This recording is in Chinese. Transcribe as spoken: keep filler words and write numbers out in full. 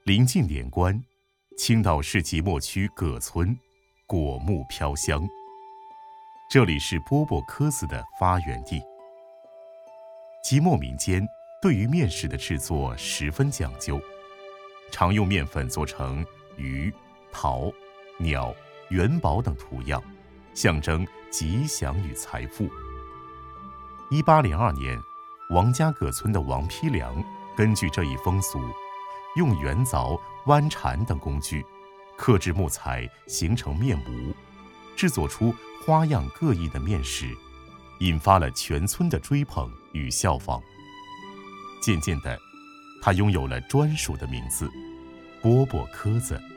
临近连关，青岛市即墨区葛村，果木飘香。这里是饽饽稞子的发源地。即墨民间对于面食的制作十分讲究，常用面粉做成鱼、桃、鸟、元宝等图样，象征吉祥与财富。一八零二年，王家葛村的王丕良根据这一风俗，用圆凿、弯铲等工具刻制木材，形成面模，制作出花样各异的面食，引发了全村的追捧与效仿。渐渐的，它拥有了专属的名字——饽饽稞子。